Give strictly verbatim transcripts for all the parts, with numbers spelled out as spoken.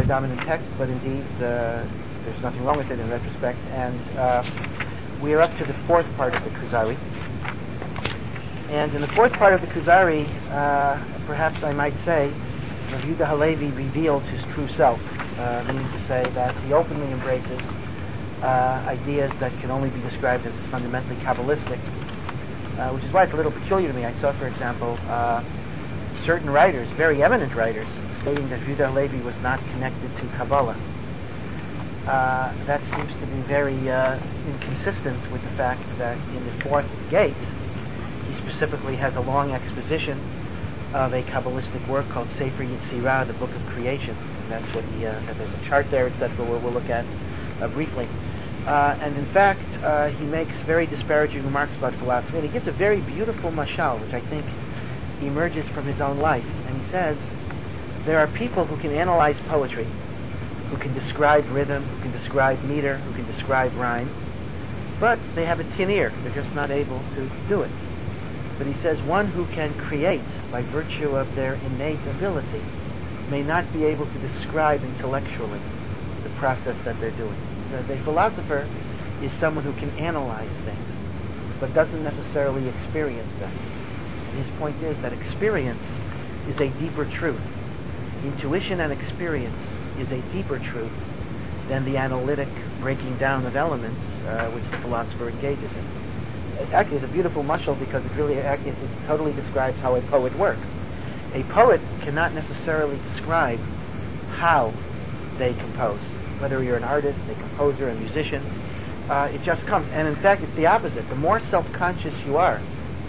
dominant text, but indeed uh, there's nothing wrong with it in retrospect. And uh, we are up to the fourth part of the Kuzari. And in the fourth part of the Kuzari, uh, perhaps I might say, Rav Yehuda Halevi reveals his true self, uh, meaning to say that he openly embraces uh, ideas that can only be described as fundamentally Kabbalistic, uh, which is why it's a little peculiar to me. I saw, for example, uh, certain writers, very eminent writers, stating that Rav Yehuda Halevi was not connected to Kabbalah. Uh, that seems to be very uh, inconsistent with the fact that in the fourth gate, he specifically has a long exposition of a Kabbalistic work called Sefer Yetzirah, the Book of Creation. And that's what he, uh, there's a chart there, et cetera, we'll, we'll look at uh, briefly. Uh, and in fact, uh, he makes very disparaging remarks about philosophy, and he gives a very beautiful mashal, which I think emerges from his own life. And he says, there are people who can analyze poetry, who can describe rhythm, who can describe meter, who can describe rhyme, but they have a tin ear. They're just not able to do it. But he says one who can create by virtue of their innate ability may not be able to describe intellectually the process that they're doing. The, the philosopher is someone who can analyze things, but doesn't necessarily experience them. And his point is that experience is a deeper truth. Intuition and experience is a deeper truth than the analytic breaking down of elements uh, which the philosopher engages in. Actually, it's a beautiful mashal because it really it totally describes how a poet works. A poet cannot necessarily describe how they compose. Whether you're an artist, a composer, a musician, uh, it just comes. And in fact, it's the opposite. The more self-conscious you are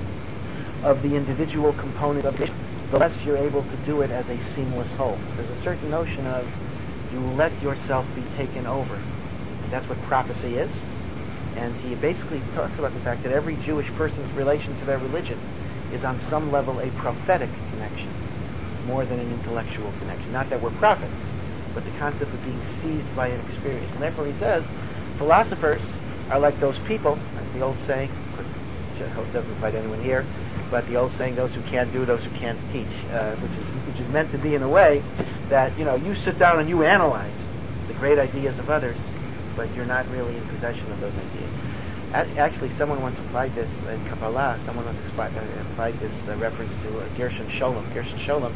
of the individual component of it, the less you're able to do it as a seamless whole. There's a certain notion of you let yourself be taken over. And that's what prophecy is. And he basically talks about the fact that every Jewish person's relation to their religion is on some level a prophetic connection, more than an intellectual connection. Not that we're prophets, but the concept of being seized by an experience. And therefore he says, philosophers are like those people, like the old saying, of course, it doesn't apply to anyone here, but the old saying, those who can't do, those who can't teach, uh, which is which is meant to be in a way that, you know, you sit down and you analyze the great ideas of others, but you're not really in possession of those ideas. Actually, someone once applied this in Kabbalah. Someone once applied, uh, applied this uh, reference to uh, Gershon Sholem. Gershon Sholem,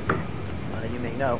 uh, you may know,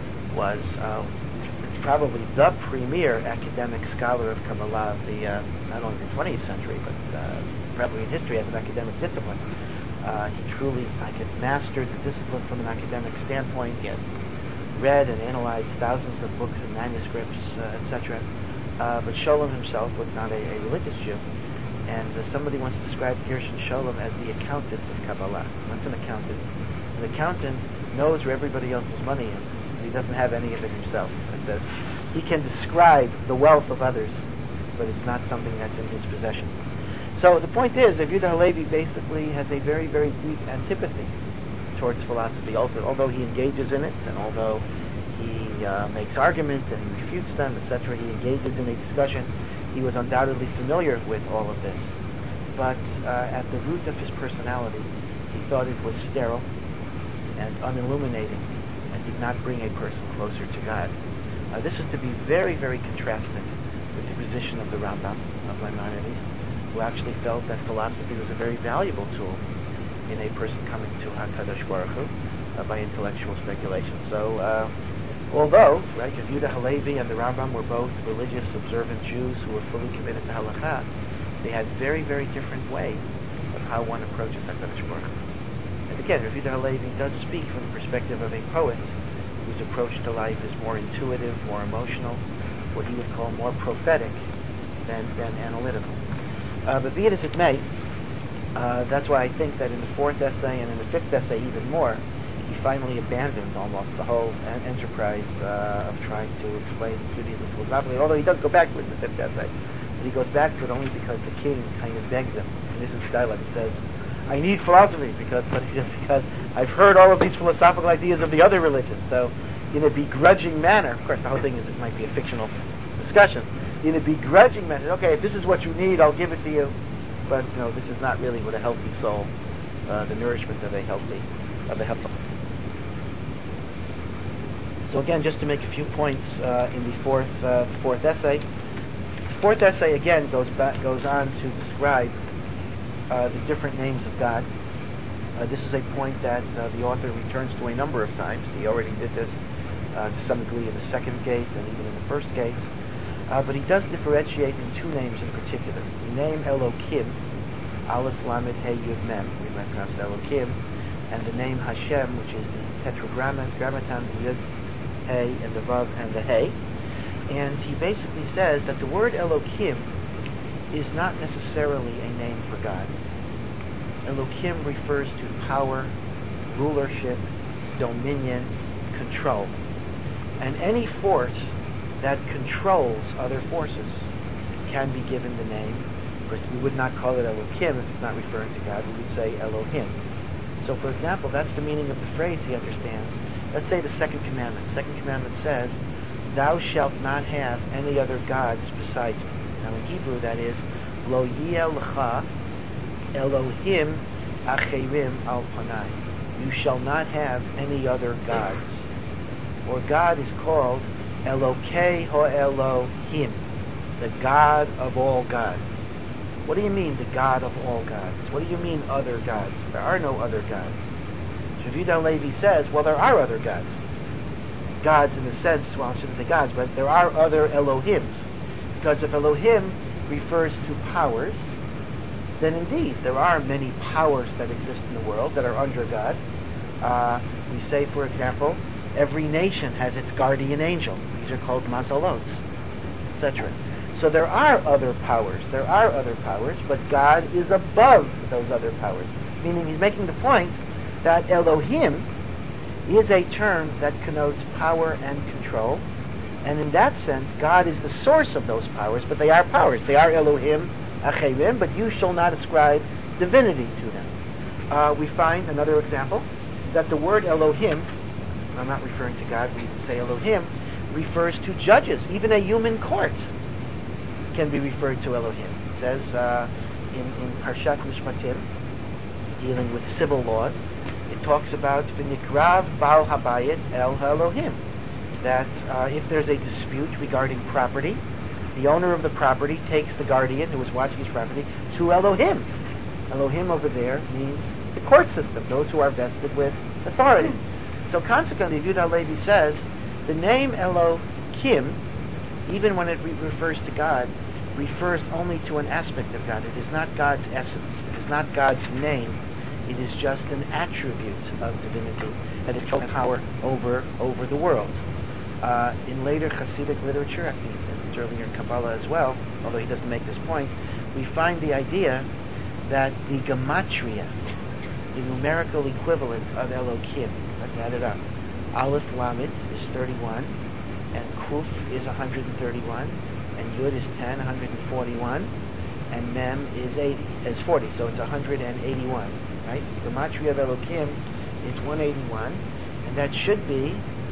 was uh, probably the premier academic scholar of Kabbalah of the uh, not only the twentieth century, but uh, probably in history as an academic discipline. Uh, he truly, I could mastered the discipline from an academic standpoint. He had read and analyzed thousands of books and manuscripts, uh, et cetera. Uh, but Sholem himself was not a, a religious Jew, and uh, somebody once described Gershon Sholem as the accountant of Kabbalah. What's an accountant? An accountant knows where everybody else's money is, and he doesn't have any of it himself. It says he can describe the wealth of others, but it's not something that's in his possession. So the point is, Rav Yehuda Halevi basically has a very, very deep antipathy towards philosophy, also, although he engages in it, and although he uh, makes arguments and refutes them, et cetera. He engages in a discussion. He was undoubtedly familiar with all of this. But uh, at the root of his personality, he thought it was sterile and unilluminating and did not bring a person closer to God. Uh, this is to be very, very contrasted with the position of the Rambam, of Maimonides, who actually felt that philosophy was a very valuable tool in a person coming to HaKadosh Baruch Hu uh, by intellectual speculation. So, uh, Although, right, Rav Yehuda Halevi and the Rambam were both religious, observant Jews who were fully committed to halakha, they had very, very different ways of how one approaches HaKadosh Baruch Hu. And again, Rav Yehuda Halevi does speak from the perspective of a poet whose approach to life is more intuitive, more emotional, what he would call more prophetic than, than analytical. Uh, but be it as it may, uh, that's why I think that in the fourth essay and in the fifth essay even more, he finally abandons almost the whole en- enterprise uh, of trying to explain Judaism philosophically, although he does go back to it in the fifth essay. But he goes back to it only because the king kind of begs him. In his dialogue, he says, I need philosophy, because, but just because I've heard all of these philosophical ideas of the other religions. So, in a begrudging manner, of course, the whole thing is it might be a fictional discussion. In a begrudging manner, okay, if this is what you need, I'll give it to you. But, you know, this is not really what a healthy soul, uh, the nourishment of a healthy, of a healthy soul. So again, just to make a few points uh, in the fourth uh, fourth essay. The fourth essay again goes back goes on to describe uh, the different names of God. Uh, this is a point that uh, the author returns to a number of times. He already did this uh, to some degree in the second gate and even in the first gate. Uh, but he does differentiate in two names in particular. The name Elokim, Aleph Lamed He Yud Mem, we might pronounce it Elokim, and the name Hashem, which is the tetragrammaton, the Yud, He, and the Vav, and the He. And he basically says that the word Elokim is not necessarily a name for God. Elokim refers to power, rulership, dominion, control. And any force that controls other forces can be given the name. Of course, we would not call it Elokim if it's not referring to God. We would say Elohim. So, for example, that's the meaning of the phrase he understands. Let's say the second commandment. The second commandment says, "Thou shalt not have any other gods besides me." Now, in Hebrew, that is, "Lo yeh lecha Elohim acherim al panai." You shall not have any other gods. Or God is called Elokei ho Elohim, the God of all gods. What do you mean, the God of all gods? What do you mean, other gods? There are no other gods. Rav Yehuda Levi says, well, there are other gods. Gods in the sense, well, I shouldn't say gods, but there are other Elohims. Because if Elohim refers to powers, then indeed there are many powers that exist in the world that are under God. Uh, we say, for example, every nation has its guardian angel. These are called mazalot, et cetera. So there are other powers. There are other powers, but God is above those other powers. Meaning he's making the point that Elohim is a term that connotes power and control. And in that sense, God is the source of those powers, but they are powers. They are Elohim, Acherim, but you shall not ascribe divinity to them. Uh, we find another example that the word Elohim, I'm not referring to God, we say Elohim, refers to judges. Even a human court can be referred to Elohim. It says uh, in, in Parshat Mishpatim, dealing with civil laws, it talks about V'nikrav Baal Habayit El Elohim, that uh, if there's a dispute regarding property, the owner of the property takes the guardian who is watching his property to Elohim. Elohim over there means the court system, those who are vested with authority. So consequently, Yehuda Levi says, the name Elohim, even when it re- refers to God, refers only to an aspect of God. It is not God's essence. It is not God's name. It is just an attribute of divinity that is shown power over over the world. Uh, in later Hasidic literature, I think it's earlier in Kabbalah as well, although he doesn't make this point, we find the idea that the gematria, the numerical equivalent of Elokim, let's add it up. Aleph Lamed is thirty-one, and Kuf is one hundred thirty-one, and Yud is ten, one hundred forty-one, and Mem is eighty, is forty, so it's one hundred eighty-one, right? The gematria of Elokim is one hundred eighty-one, and that should be,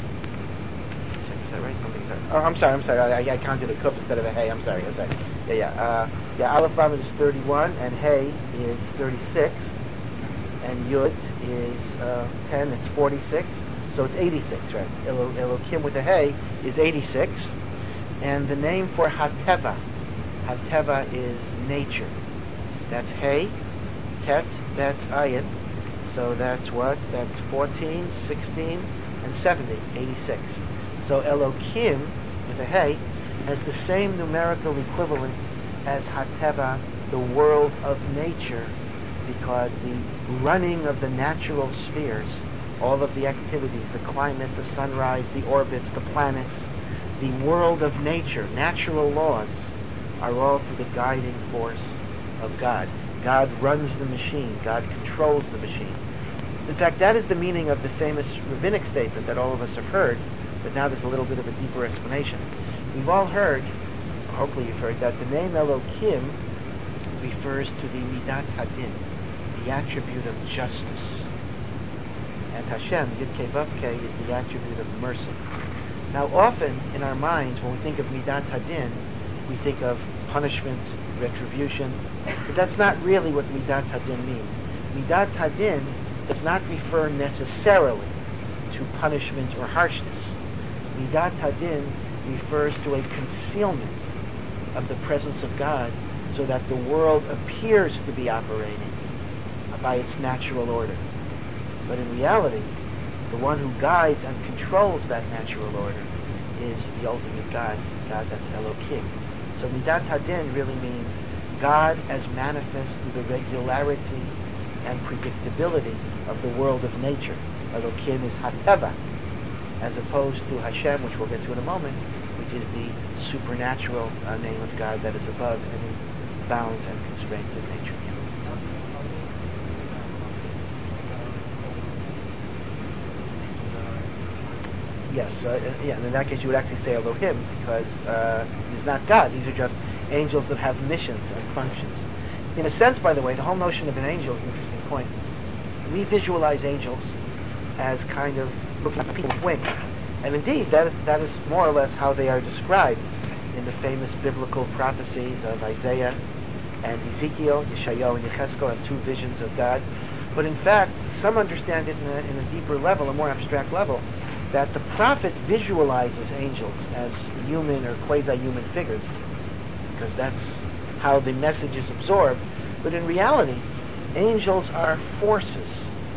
is that right? Oh, I'm sorry, I'm sorry, I, I counted a Kuf instead of a Hey, I'm sorry, I'm sorry. Yeah, yeah, uh, yeah, Aleph Lamed is thirty-one, and Hey is thirty-six, and Yud is uh, ten, it's forty-six, so it's eighty-six, right? Elo, Elokim with a Hey is eighty-six, and the name for Hateva, Hateva is nature. That's Hey, Tet, that's Ayin, so that's what? That's fourteen, sixteen, and seventy, eighty-six. So Elokim with a Hey has the same numerical equivalent as Hateva, the world of nature, because the running of the natural spheres, all of the activities, the climate, the sunrise, the orbits, the planets, the world of nature, natural laws, are all through the guiding force of God. God runs the machine. God controls the machine. In fact, that is the meaning of the famous rabbinic statement that all of us have heard, but now there's a little bit of a deeper explanation. We've all heard, hopefully you've heard, that the name Elokim refers to the Midat Hadin, the attribute of justice. And Hashem, Yud-Kei Vav-Kei, is the attribute of mercy. Now often in our minds, when we think of Midat Hadin, we think of punishment, retribution, but that's not really what Midat Hadin means. Midat Hadin does not refer necessarily to punishment or harshness. Midat Hadin refers to a concealment of the presence of God so that the world appears to be operating by its natural order. But in reality, the one who guides and controls that natural order is the ultimate God, God that's Elohim. So Midat Hadin really means God as manifest through the regularity and predictability of the world of nature. Elohim is Hateva, as opposed to Hashem, which we'll get to in a moment, which is the supernatural uh, name of God that is above any bounds and constraints of nature. Yes, uh, yeah, and in that case you would actually say Elohim, because uh, he's not God. These are just angels that have missions and functions. In a sense, by the way, the whole notion of an angel is an interesting point. We visualize angels as kind of looking at people with wings. And indeed, that is, that is more or less how they are described in the famous biblical prophecies of Isaiah and Ezekiel. Yeshayahu and Yechezkel have two visions of God. But in fact, some understand it in a, in a deeper level, a more abstract level, that the prophet visualizes angels as human or quasi-human figures, because that's how the message is absorbed. But in reality, angels are forces.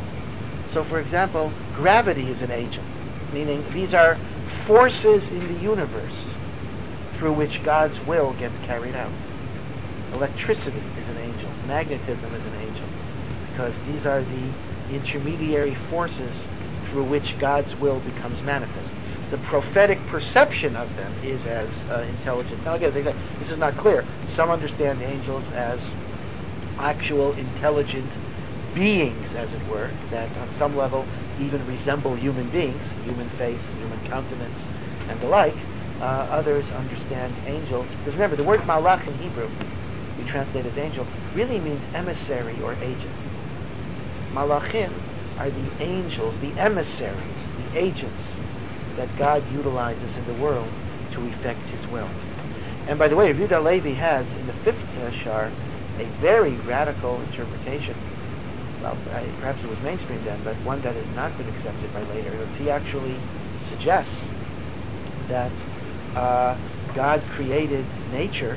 So, for example, gravity is an angel, meaning these are forces in the universe through which God's will gets carried out. Electricity is an angel. Magnetism is an angel, because these are the intermediary forces through which God's will becomes manifest. The prophetic perception of them is as uh, intelligent. Now again, this is not clear. Some understand angels as actual intelligent beings, as it were, that on some level even resemble human beings, human face, human countenance, and the like. Uh, others understand angels, because remember, the word malach in Hebrew, we translate as angel, really means emissary or agents. Malachim are the angels, the emissaries, the agents that God utilizes in the world to effect His will. And by the way, Yehuda Levi has, in the fifth uh, shar, a very radical interpretation. Well, I, perhaps it was mainstream then, but one that has not been accepted by later. He actually suggests that uh, God created nature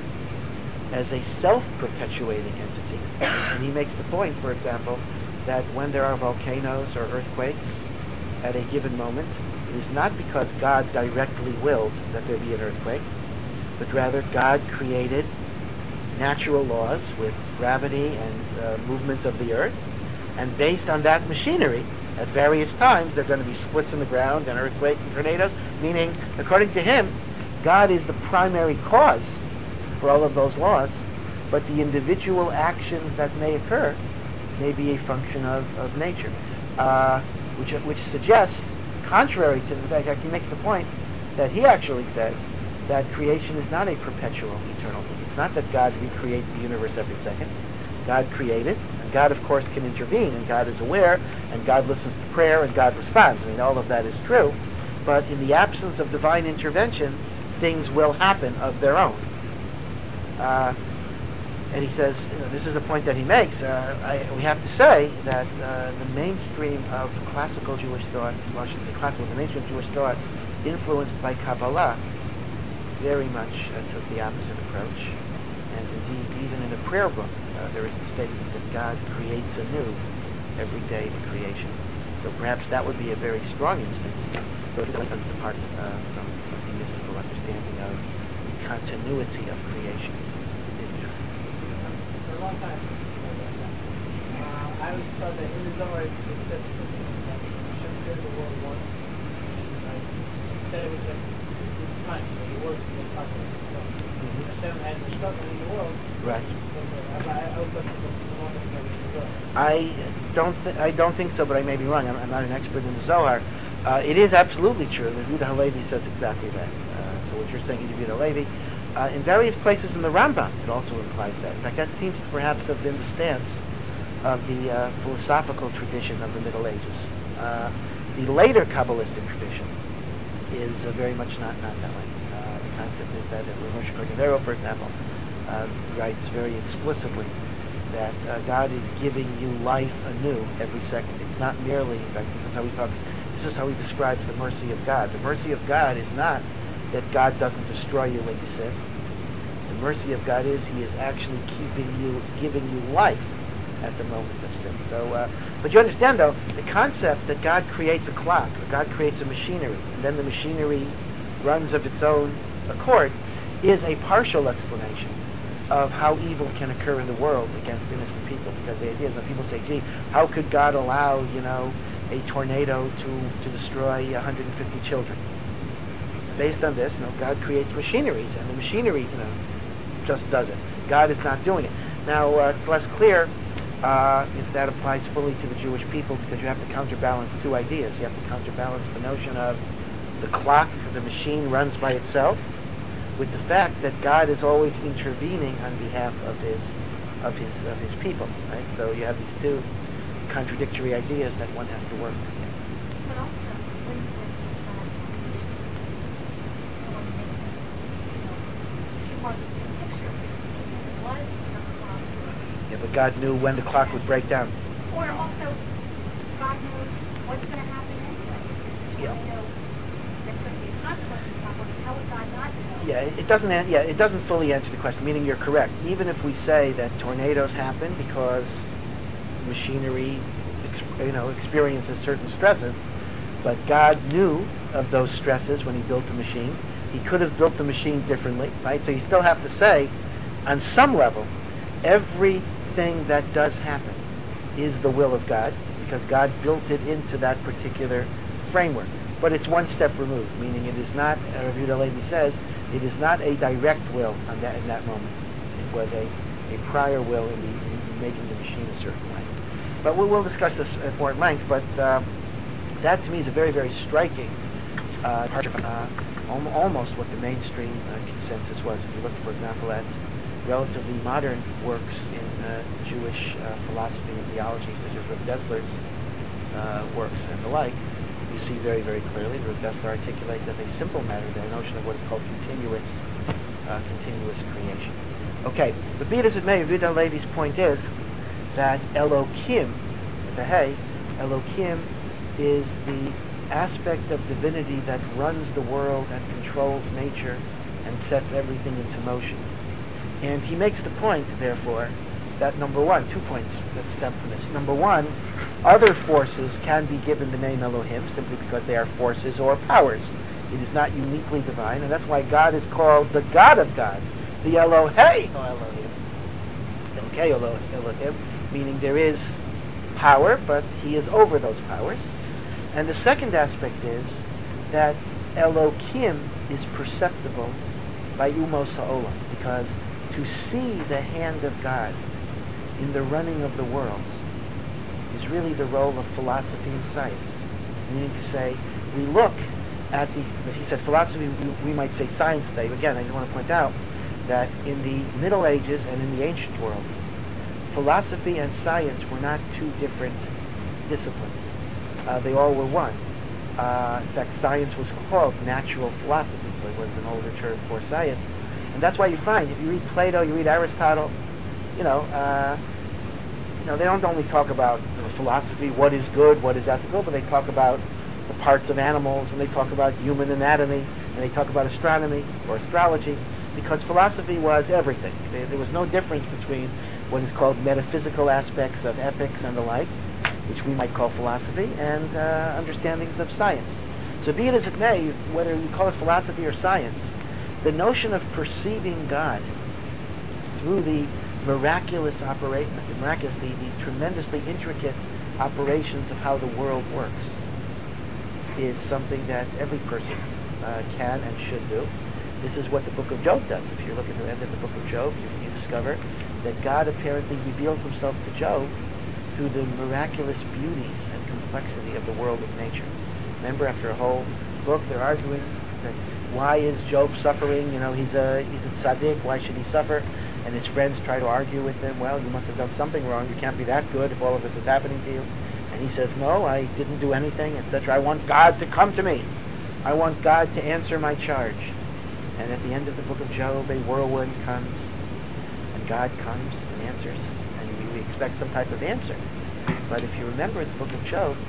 as a self-perpetuating entity. And he makes the point, for example, that when there are volcanoes or earthquakes at a given moment, it is not because God directly willed that there be an earthquake, but rather God created natural laws with gravity and uh, movement of the earth, and based on that machinery, at various times, there are going to be splits in the ground and earthquakes and tornadoes, meaning, according to him, God is the primary cause for all of those laws, but the individual actions that may occur may be a function of, of nature, uh, which which suggests, contrary to the fact, he makes the point that he actually says that creation is not a perpetual, eternal thing. It's not that God recreates the universe every second. God created, and God, of course, can intervene, and God is aware, and God listens to prayer, and God responds. I mean, all of that is true, but in the absence of divine intervention, things will happen of their own. Uh, And he says, you know, this is a point that he makes. Uh, I, we have to say that uh, the mainstream of classical Jewish thought, well, I shouldn't say classical, the mainstream Jewish thought, influenced by Kabbalah, very much uh, took the opposite approach. And indeed, even in a prayer book, uh, there is a statement that God creates anew every day in creation. So perhaps that would be a very strong instinct. So it does depart uh, from, from the mystical understanding of the continuity of creation. A long time. Uh, I always thought that in the Zohar it said that Hashem created the world once. Right? Instead it was like this time, so the world is the process. So Hashem has a struggle in the world. Right. So, uh, I, I was looking for the one that was in the Zohar. I don't th- I don't think so, but I may be wrong. I'm, I'm not an expert in the Zohar. Uh, it is absolutely true that Yehuda Halevi says exactly that. Uh, so what you're saying is Yehuda Halevi. Uh, in various places in the Rambam, it also implies that. In fact, that seems to perhaps have been the stance of the uh, philosophical tradition of the Middle Ages. Uh, the later Kabbalistic tradition is uh, very much not, not that way. Uh, the concept is that Rav Moshe Cordovero, for example, uh, writes very explicitly that uh, God is giving you life anew every second. It's not merely, in fact, this is how he talks this is how he describes the mercy of God. The mercy of God is not that God doesn't destroy you when you sin. The mercy of God is He is actually keeping you, giving you life at the moment of sin. So, uh, but you understand though, the concept that God creates a clock, or God creates a machinery, and then the machinery runs of its own accord, is a partial explanation of how evil can occur in the world against innocent people. Because the idea is that people say, gee, how could God allow, you know, a tornado to, to destroy one hundred fifty children? Based on this, you know, God creates machineries, and the machinery, you know, just does it. God is not doing it. Now, uh, it's less clear uh, if that applies fully to the Jewish people, because you have to counterbalance two ideas. You have to counterbalance the notion of the clock, the machine runs by itself, with the fact that God is always intervening on behalf of his of his of his people. Right? So you have these two contradictory ideas that one has to work with. But also, when you she wasn't in the picture. It was the clock. Yeah, but God knew when the clock would break down. Or also, God knows what's going to happen anyway. Yeah. Tornado, there could be a consequence of that. How would God not know? Yeah, it, it doesn't. an- Yeah, it doesn't fully answer the question. Meaning, you're correct. Even if we say that tornadoes happen because machinery, ex- you know, experiences certain stresses, but God knew of those stresses when He built the machine. He could have built the machine differently, right? So you still have to say, on some level, everything that does happen is the will of God, because God built it into that particular framework. But it's one step removed, meaning it is not, as Rabbi Yehuda Levi says, it is not a direct will on that, in that moment. It was a, a prior will in, the, in making the machine a certain way. But we'll, we'll discuss this at more length, but uh, that to me is a very, very striking uh, departure from, uh, al- almost what the mainstream uh, consensus was. If you look, for example, at relatively modern works in uh, Jewish uh, philosophy and theology, such as Rav Dessler's uh, works and the like, you see very, very clearly Rav Dessler articulates as a simple matter the notion of what is called continuous, uh, continuous creation. Okay, but be it as it may, Rav Yehuda Levi's point is that Elokim, with the hey, Elokim is the aspect of divinity that runs the world and controls nature and sets everything into motion. And he makes the point, therefore, that number one, two points that stem from this. Number one, other forces can be given the name Elohim simply because they are forces or powers. It is not uniquely divine, and that's why God is called the God of God, the Elohei Elohim. Okay, Elohim, meaning there is power, but He is over those powers. And the second aspect is that Elokim is perceptible by Umos Ha'olam, because to see the hand of God in the running of the world is really the role of philosophy and science. Meaning to say, we look at the, as he said, philosophy, we, we might say science today. Again, I just want to point out that in the Middle Ages and in the ancient worlds, philosophy and science were not two different disciplines. Uh, they all were one. Uh, in fact, science was called natural philosophy, so it was an older term for science. And that's why you find, if you read Plato, you read Aristotle, you know, uh, you know, they don't only talk about you know, philosophy, what is good, what is ethical, but they talk about the parts of animals, and they talk about human anatomy, and they talk about astronomy or astrology, because philosophy was everything. There, there was no difference between what is called metaphysical aspects of ethics and the like, which we might call philosophy, and uh, understandings of science. So be it as it may, whether you call it philosophy or science, the notion of perceiving God through the miraculous operation, the miraculous, the, the tremendously intricate operations of how the world works, is something that every person uh, can and should do. This is what the book of Job does. If you look at the end of the book of Job, you, you discover that God apparently reveals Himself to Job through the miraculous beauties and complexity of the world of nature. Remember, after a whole book, they're arguing that why is Job suffering? You know, he's a he's a tzaddik. Why should he suffer? And his friends try to argue with him. Well, you must have done something wrong. You can't be that good if all of this is happening to you. And he says, no, I didn't do anything, et cetera. I want God to come to me. I want God to answer my charge. And at the end of the book of Job, a whirlwind comes, and God comes and answers, and we, we expect some type of answer. But if you remember in the book of Job,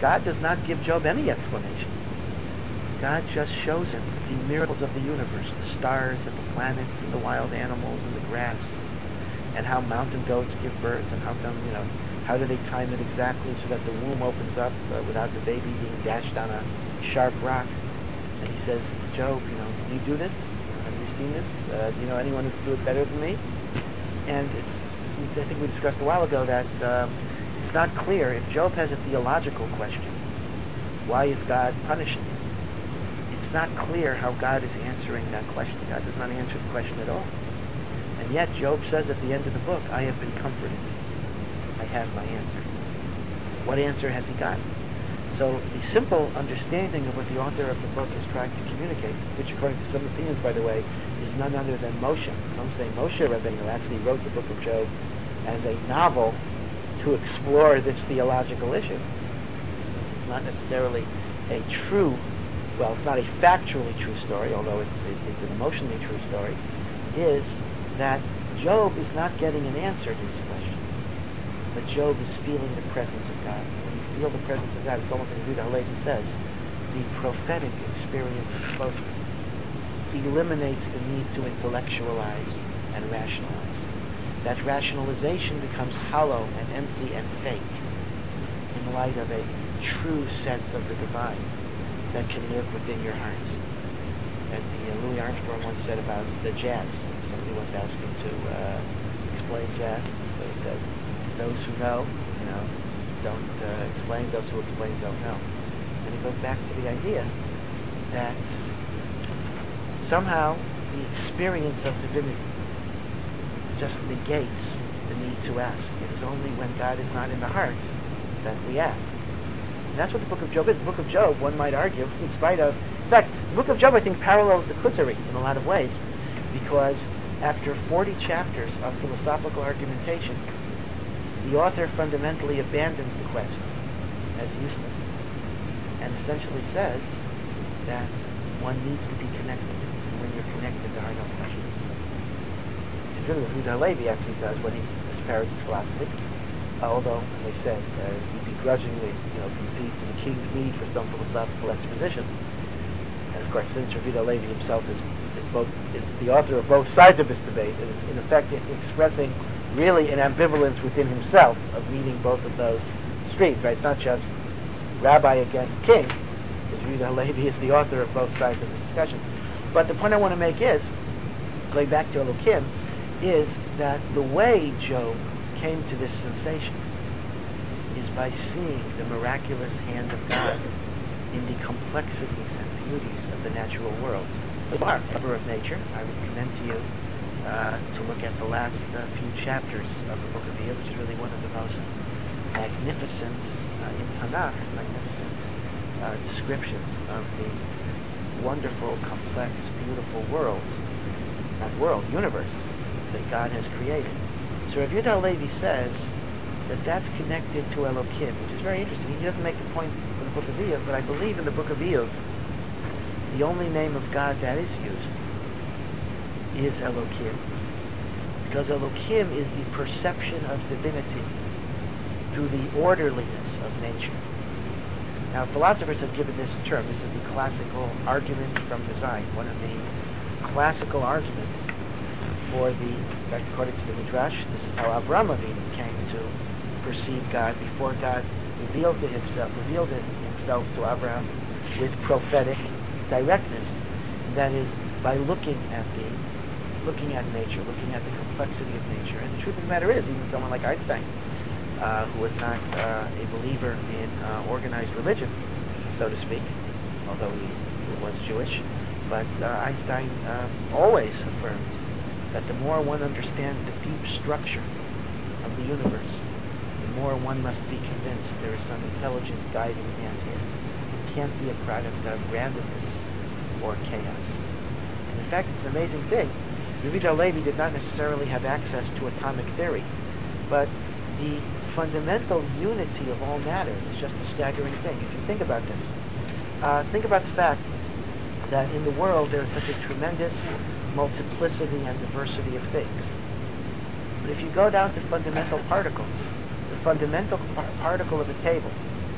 God does not give Job any explanation. God just shows him the miracles of the universe, the stars and the planets and the wild animals and the grass, and how mountain goats give birth, and how come, you know, how do they time it exactly so that the womb opens up uh, without the baby being dashed on a sharp rock. And he says, Job, you know, do you do this? Have you seen this? Uh, do you know anyone who can do it better than me? And it's, I think we discussed a while ago that um, it's not clear if Job has a theological question. Why is God punishing him? It's not clear how God is answering that question. God does not answer the question at all. And yet Job says at the end of the book, I have been comforted. I have my answer. What answer has he got? So the simple understanding of what the author of the book is trying to communicate, which according to some opinions, by the way, is none other than Moshe. Some say Moshe Rabbeinu actually wrote the book of Job as a novel to explore this theological issue. It's not necessarily a true, well, it's not a factually true story, although it's, it's an emotionally true story, is that Job is not getting an answer to his question, but Job is feeling the presence of God. When you feel the presence of God, it's almost like Yehuda Halevi says, the prophetic experience of closeness eliminates the need to intellectualize and rationalize. That rationalization becomes hollow and empty and fake in light of a true sense of the divine that can live within your hearts. As the, uh, Louis Armstrong once said about the jazz. Somebody once asked him to uh, explain jazz, so he says, those who know, you know, don't uh, explain, those who explain don't know. And it goes back to the idea that somehow the experience of divinity just negates the need to ask. It is only when God is not in the heart that we ask. And that's what the book of Job is. The book of Job, one might argue, in spite of... In fact, the book of Job, I think, parallels the Kuzari in a lot of ways, because after forty chapters of philosophical argumentation, the author fundamentally abandons the quest as useless and essentially says that one needs to be connected. And when you're connected, there are no questions. It's really what Yehuda Halevi actually does when he disparages philosophy. Uh, although, as I said, uh, he begrudgingly, you know, concedes to the king's need for some philosophical exposition. And of course, since Yehuda Halevi himself is, is both is the author of both sides of this debate, and is in effect expressing really an ambivalence within himself of meeting both of those streams. Right? It's not just rabbi against king. Yehuda Halevi is the author of both sides of the discussion. But the point I want to make is, going back to Elokim, is that the way Job came to this sensation is by seeing the miraculous hand of God in the complexities and beauties of the natural world. The lover of nature, I would commend to you uh, to look at the last uh, few chapters of the book of Iyov, which is really one of the most magnificent uh, in Tanakh, magnificent uh, descriptions of the wonderful, complex, beautiful world, not world, universe that God has created. So Rav Yehuda Halevi says that that's connected to Elokim, which is very interesting. He doesn't make the point in the book of Iyov, but I believe in the book of Iyov, the only name of God that is used is Elokim. Because Elokim is the perception of divinity through the orderliness of nature. Now, philosophers have given this term. This is the classical argument from design. One of the classical arguments for the, in fact, according to the Midrash, this is how Avraham Avinu came to perceive God before God revealed to himself, revealed himself to Abraham with prophetic directness. And that is by looking at the, looking at nature, looking at the complexity of nature. And the truth of the matter is, even someone like Einstein, Uh, who was not uh, a believer in uh, organized religion, so to speak, although he, he was Jewish. But uh, Einstein uh, always affirmed that the more one understands the deep structure of the universe, the more one must be convinced there is some intelligent guiding hand here. It can't be a product of randomness or chaos. And in fact, it's an amazing thing. Yehuda Halevi did not necessarily have access to atomic theory, but the fundamental unity of all matter is just a staggering thing. If you think about this, uh, think about the fact that in the world there is such a tremendous multiplicity and diversity of things. But if you go down to fundamental particles, the fundamental par- particle of a table,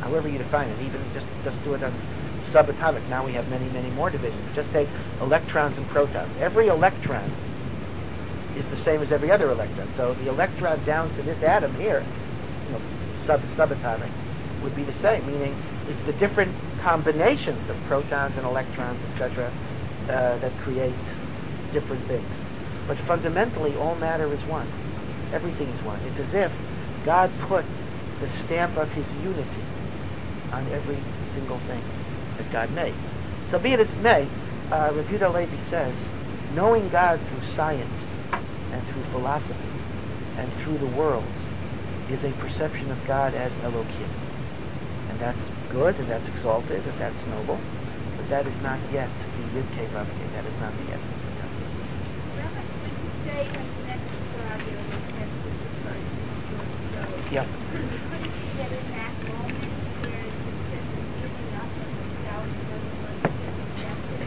however you define it. Even just just do it on subatomic. Now we have many, many more divisions. Just take electrons and protons. Every electron is the same as every other electron. So the electron down to this atom here, you know, sub subatomic, would be the same. Meaning, it's the different combinations of protons and electrons, et cetera, uh, that create different things. But fundamentally, all matter is one. Everything is one. It's as if God put the stamp of His unity on every single thing that God made. So be it as it may, uh, Rav Yehuda Levi says, knowing God through science and through philosophy and through the world is a perception of God as Elohim. And that's good, and that's exalted, and that's noble, but that is not yet the Yud-Kei Vav-Kei. That is not the essence of God. Rabbi, when you say in the next paragraph, Yep. you couldn't get in that moment where it's just giving up on himself and doesn't want to accept it,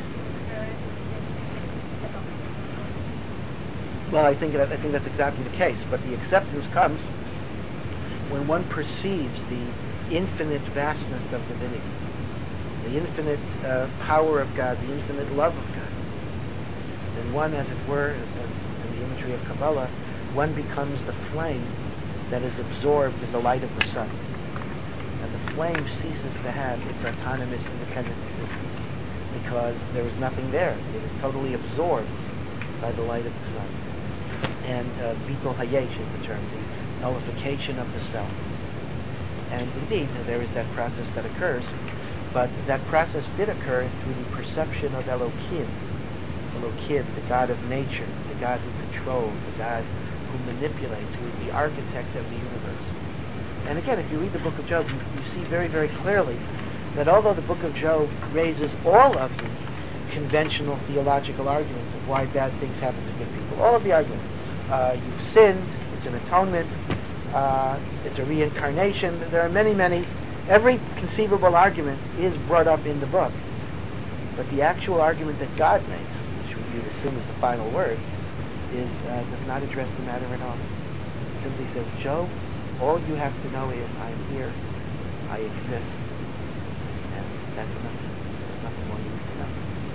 Well, I think that, I think that's exactly the case. But the acceptance comes when one perceives the infinite vastness of divinity, the infinite uh, power of God, the infinite love of God. Then one, as it were, in the imagery of Kabbalah, one becomes the flame that is absorbed in the light of the sun. And the flame ceases to have its autonomous, independent existence because there is nothing there. It is totally absorbed by the light of the sun. And uh, Bitul Hayesh is the term, the nullification of the self. And indeed, there is that process that occurs, but that process did occur through the perception of Elohim, Elohim, the God of nature, the God who controls, the God who manipulates, who is the architect of the universe. And again, if you read the book of Job, you, you see very, very clearly that although the book of Job raises all of the conventional theological arguments of why bad things happen to good people, all of the arguments, uh, you've sinned, it's an atonement, uh, it's a reincarnation, there are many, many, every conceivable argument is brought up in the book. But the actual argument that God makes, which we would assume is the final word, is uh, does not address the matter at all. It simply says, Job, all you have to know is I am here, I exist, and that's enough. There's nothing more you need to know.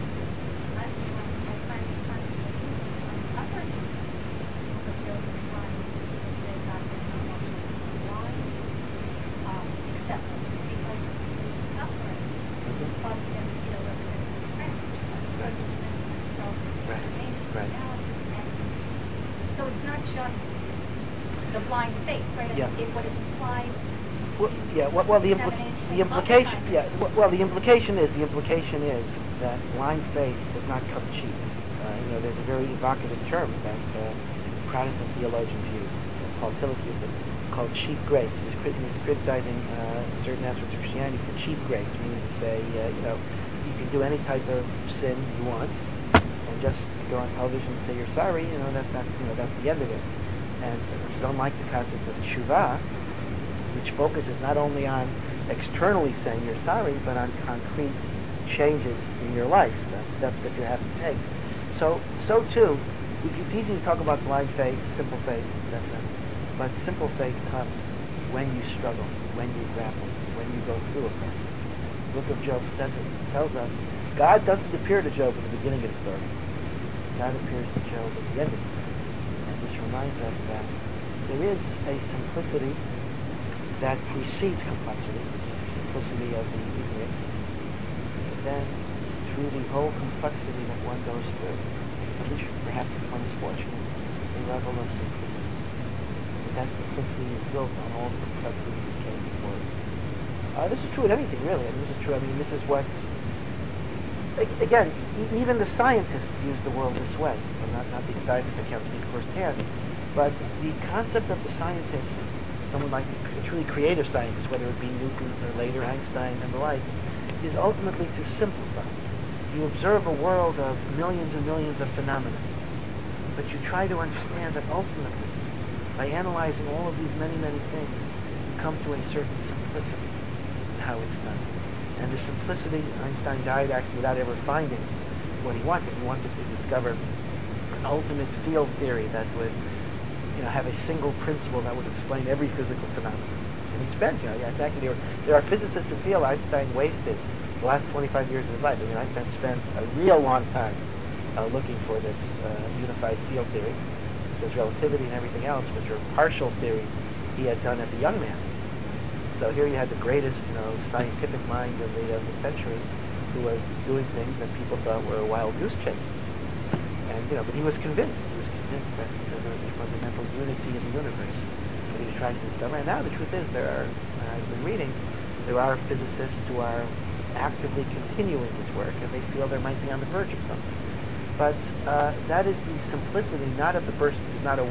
So it's not just the blind faith, right? Yeah. It, what it implies. Well, yeah. Well, well the, impl- the implication. Yeah. Well, the implication is the implication is that blind faith does not come cheap. Uh, you know, there's a very evocative term that uh, Protestant theologians use. Paul Tillich used it, called cheap grace. He was, crit- he was criticizing uh, certain aspects of Christianity for cheap grace, meaning to say, uh, you know, you can do any type of sin you want, and just go on television and say you're sorry. You know, that's not. You know, that's the end of it. And if you don't like the concept of tshuva, which focuses not only on externally saying you're sorry, but on concrete changes in your life, uh, steps that you have to take. So, so too, it's easy to talk about blind faith, simple faith, et cetera. But simple faith comes when you struggle, when you grapple, when you go through a process. The book of Job says it, tells us, God doesn't appear to Job at the beginning of the story. God appears to Job at the end of the story. And this reminds us that there is a simplicity that precedes complexity, which is the simplicity of the ignorant. But then, through the whole complexity that one goes through, at least perhaps if one is fortunate, a level of simplicity. But that simplicity is built on all the complexity that came before it. Uh, this is true in anything, really. I mean, this is true. I mean, this is what... Again, even the scientists use the world this way. Well, not, not the scientists, I can't speak firsthand, but the concept of the scientist, someone like a truly creative scientist, whether it be Newton or later Einstein and the like, is ultimately to simplify. You observe a world of millions and millions of phenomena, but you try to understand that ultimately, by analyzing all of these many, many things, you come to a certain simplicity in how it's done. And the simplicity, Einstein died actually without ever finding what he wanted. He wanted to discover an ultimate field theory that would, you know, have a single principle that would explain every physical phenomenon. And he spent, you know, yeah, exactly. There, there are physicists who feel Einstein wasted the last twenty-five years of his life. I mean, Einstein spent a real long time uh, looking for this uh, unified field theory, because relativity and everything else, which are partial theories he had done as a young man. So here you had the greatest, you know, scientific mind of the, of the century, who was doing things that people thought were a wild goose chase. And, you know, but he was convinced. He was convinced that there was a fundamental unity in the universe. And he was trying to discover. And now the truth is, there are, uh, I've been reading, there are physicists who are actively continuing his work, and they feel there might be on the verge of something. But uh, that is the simplicity, not of the person who's not a...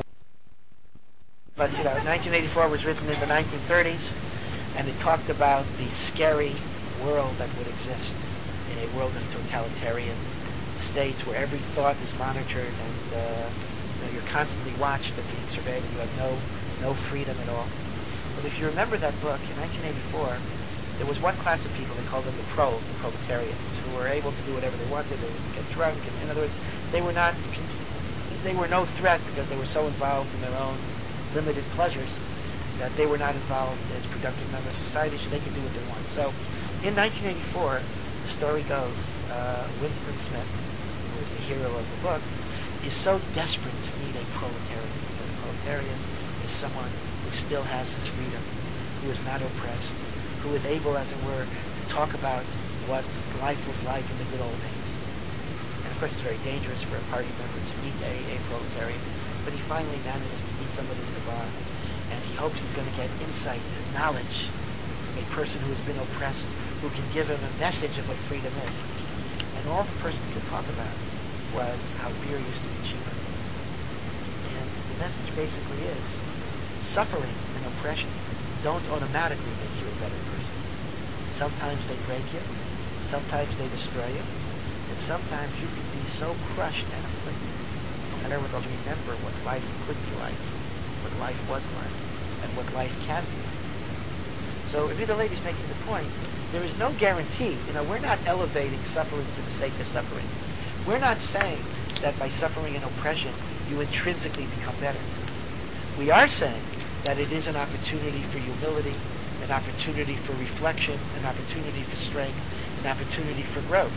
But, you know, nineteen eighty-four was written in the nineteen thirties, and it talked about the scary world that would exist in a world of totalitarian states where every thought is monitored and uh, you know, you're constantly watched and being surveyed, and you have no no freedom at all. But if you remember that book, in nineteen eighty-four, there was one class of people, they called them the proles, the proletarians, who were able to do whatever they wanted. They would get drunk, and in other words, they were not, they were no threat because they were so involved in their own limited pleasures that they were not involved as productive members of society, so they could do what they want. So, in nineteen eighty-four, the story goes, uh, Winston Smith, who is the hero of the book, is so desperate to meet a proletarian. Because a proletarian is someone who still has his freedom, who is not oppressed, who is able, as it were, to talk about what life was like in the good old days. And of course, it's very dangerous for a party member to meet a, a proletarian, but he finally manages to meet somebody in the bar, and he hopes he's going to get insight and knowledge from a person who has been oppressed, who can give him a message of what freedom is. And all the person could talk about was how beer used to be cheaper. And the message basically is, suffering and oppression don't automatically make you a better person. Sometimes they break you, sometimes they destroy you, and sometimes you can be so crushed and afflicted that you will remember what life could be like, what life was like, and what life can be like. So Evita Levy's making the point, there is no guarantee, you know, we're not elevating suffering for the sake of suffering. We're not saying that by suffering and oppression, you intrinsically become better. We are saying that it is an opportunity for humility, an opportunity for reflection, an opportunity for strength, an opportunity for growth.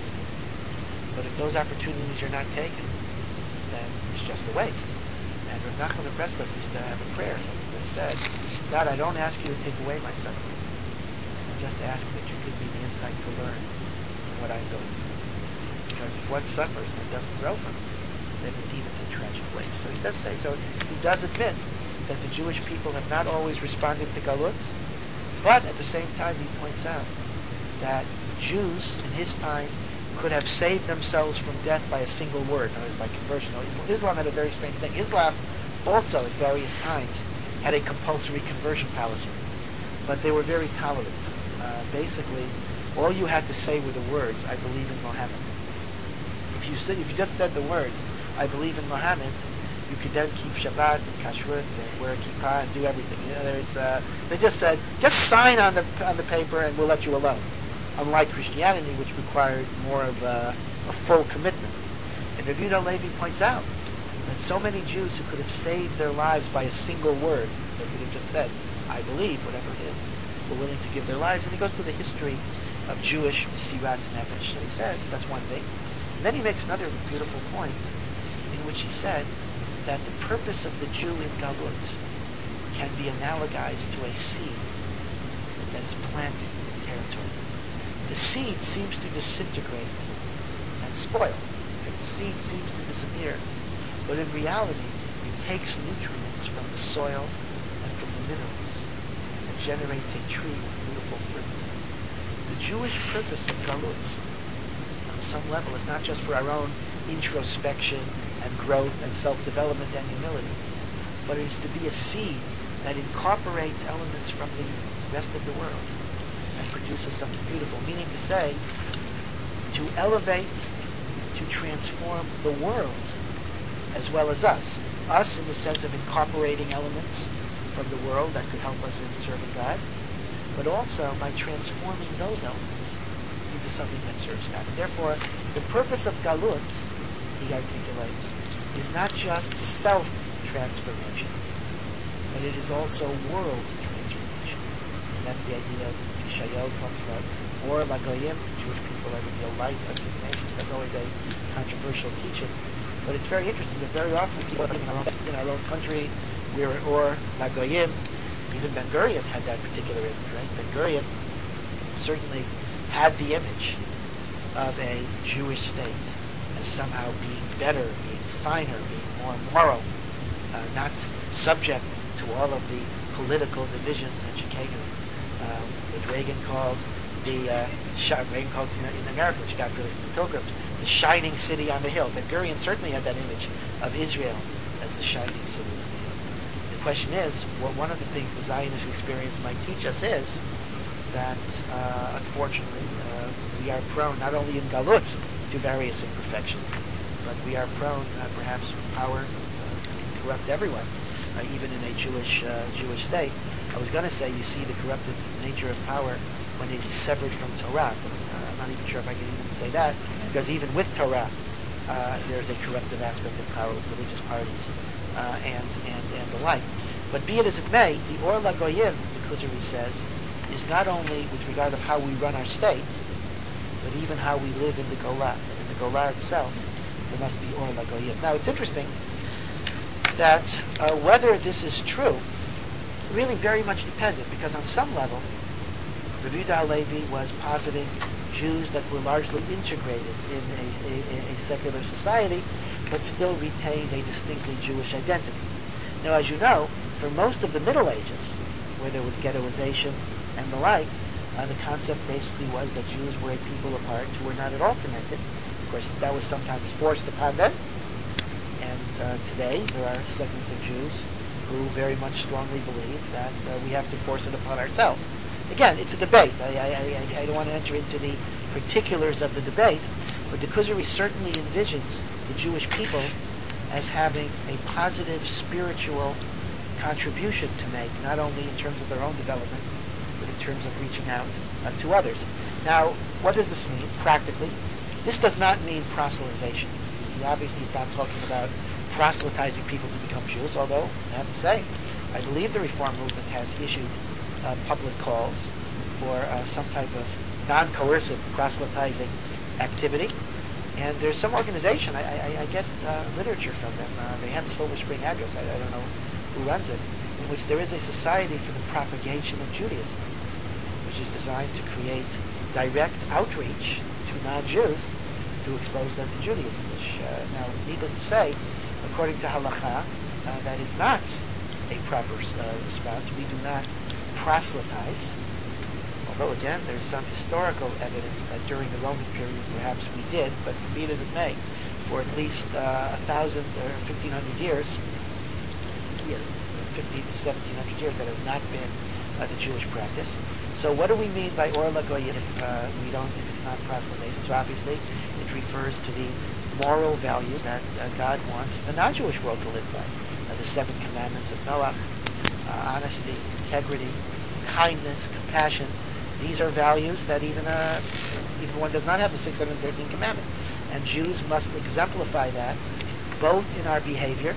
But if those opportunities are not taken, then it's just a waste. And Rav Nachman of Breslov used to have a prayer that said, God, I don't ask you to take away my suffering. I just ask that you give me the insight to learn what I'm going through. Because if one suffers and doesn't grow from it, then indeed it's a tragic waste. So he does say, so he does admit that the Jewish people have not always responded to Galut, but at the same time he points out that Jews in his time could have saved themselves from death by a single word, in other words, by conversion. Islam had a very strange thing. Islam also at various times had a compulsory conversion policy, but they were very tolerant. Uh, basically, all you had to say were the words, I believe in Muhammad. If you said, if you just said the words, I believe in Muhammad, you could then keep Shabbat and Kashrut and wear a kippah and do everything. You know, it's, uh, they just said, just sign on the on the paper and we'll let you alone. Unlike Christianity, which required more of a, a full commitment. And Rav Yehuda Levi points out that so many Jews who could have saved their lives by a single word, they could have just said, I believe, whatever it is, were willing to give their lives. And he goes through the history of Jewish Mesirat Nefesh. So he says, that's one thing. And then he makes another beautiful point in which he said that the purpose of the Jew in Galut can be analogized to a seed that is planted in the territory. The seed seems to disintegrate and spoil. The seed seems to disappear. But in reality, it takes nutrients from the soil and from the minerals and generates a tree with beautiful fruit. The Jewish purpose of Galut, on some level, is not just for our own introspection and growth and self-development and humility, but it is to be a seed that incorporates elements from the rest of the world and produces something beautiful. Meaning to say, to elevate, to transform the world as well as us. Us in the sense of incorporating elements from the world that could help us in serving God, but also by transforming those elements into something that serves God. Therefore, the purpose of Galut, he articulates, is not just self-transformation, but it is also world transformation. and that's the idea of Yeshayahu talks about Or Lagoyim, Jewish people are the light of the nation. That's always a controversial teaching. But it's very interesting that very often people in our own, in our own country, we're at Or Lagoyim. Even Ben Gurion had that particular image, right? Ben Gurion certainly had the image of a Jewish state as somehow being better, being finer, being more moral, uh, not subject to all of the political divisions and chicanery, um, that Reagan called the uh, sh- Reagan called in, in America, which got rid of the Pilgrims, the shining city on the hill. Ben Gurion certainly had that image of Israel as the shining city on the hill. The question is, what one of the things the Zionist experience might teach us is that, uh, unfortunately, uh, we are prone, not only in Galut, to various imperfections, but we are prone, uh, perhaps, power uh, can corrupt everyone, uh, even in a Jewish uh, Jewish state. I was going to say, you see the corrupted nature of power when it is severed from Torah. But, uh, I'm not even sure if I can even say that, because even with Torah, uh, there's a corruptive aspect of power with religious parties uh, and, and, and the like. But be it as it may, the Or Lagoyim, the Kuzari says, is not only with regard of how we run our state, but even how we live in the Golah. And in the Golah itself, there must be Or Lagoyim. Now, it's interesting that uh, whether this is true really very much depended, because on some level, Rabbi Yehuda Halevi was positing Jews that were largely integrated in a, a, a secular society, but still retained a distinctly Jewish identity. Now, as you know, for most of the Middle Ages, where there was ghettoization and the like, uh, the concept basically was that Jews were a people apart who were not at all connected. Of course, that was sometimes forced upon them. And uh, today, there are segments of Jews who very much strongly believe that uh, we have to force it upon ourselves. Again, it's a debate. I, I, I, I don't want to enter into the particulars of the debate, but the Kuzari certainly envisions the Jewish people as having a positive spiritual contribution to make, not only in terms of their own development, but in terms of reaching out uh, to others. Now, what does this mean practically? This does not mean proselytization. He obviously is not talking about proselytizing people to become Jews, although, I have to say, I believe the Reform movement has issued uh, public calls for uh, some type of non-coercive proselytizing activity. And there's some organization, I, I, I get uh, literature from them. Uh, they have a Silver Spring address, I, I don't know who runs it, in which there is a society for the propagation of Judaism, which is designed to create direct outreach to non-Jews to expose them to Judaism, which, uh, now, needless to say, according to halakha, uh, that is not a proper uh, response. We do not proselytize, although again, there's some historical evidence that during the Roman period perhaps we did, but be it as it may, for at least uh, a thousand or fifteen hundred years, yeah, fifteen to seventeen hundred years, that has not been uh, the Jewish practice. So what do we mean by Or Lagoyim if uh, we don't, if it's not proselytation? So obviously, it refers to the moral values that uh, God wants the non-Jewish world to live by. Uh, the seven commandments of Noah, uh, honesty, integrity, kindness, compassion. These are values that even uh, even one does not have the six hundred thirteen commandments. And Jews must exemplify that both in our behavior,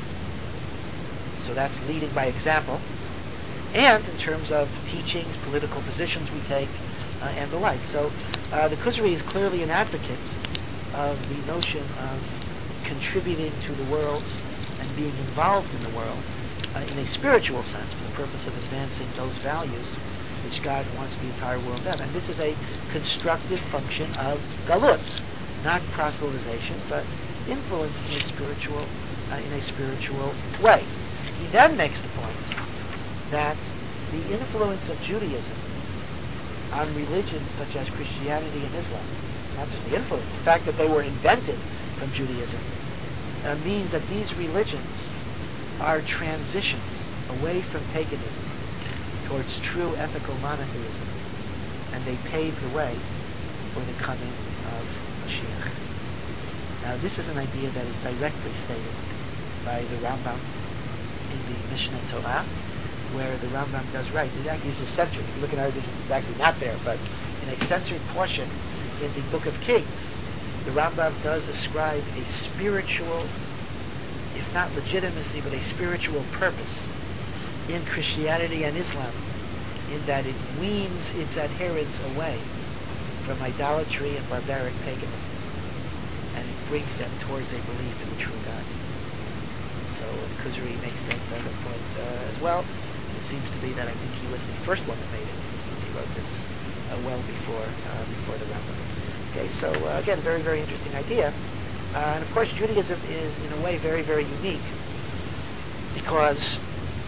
so that's leading by example, and in terms of teachings, political positions we take, uh, and the like. So uh, the Kuzari is clearly an advocate of the notion of contributing to the world and being involved in the world uh, in a spiritual sense for the purpose of advancing those values which God wants the entire world to have. And this is a constructive function of galut, not proselytization, but influence in a spiritual, uh, in a spiritual way. He then makes the point that the influence of Judaism on religions such as Christianity and Islam, not just the influence, the fact that they were invented from Judaism, uh, means that these religions are transitions away from paganism towards true ethical monotheism, and they pave the way for the coming of Mashiach. Now, this is an idea that is directly stated by the Rambam in the Mishneh Torah, where the Rambam does write. It actually is censored. If you look at our editions, it's actually not there, but in a censored portion in the Book of Kings, the Rambam does ascribe a spiritual, if not legitimacy, but a spiritual purpose in Christianity and Islam in that it weans its adherents away from idolatry and barbaric paganism, and it brings them towards a belief in the true God. So uh, Kuzari makes that, that point uh, as well. It seems to be that I think he was the first one that made it, since he wrote this uh, well before uh, before the Rambam. Okay, so uh, again, very, very interesting idea. Uh, and of course, Judaism is, in a way, very, very unique, because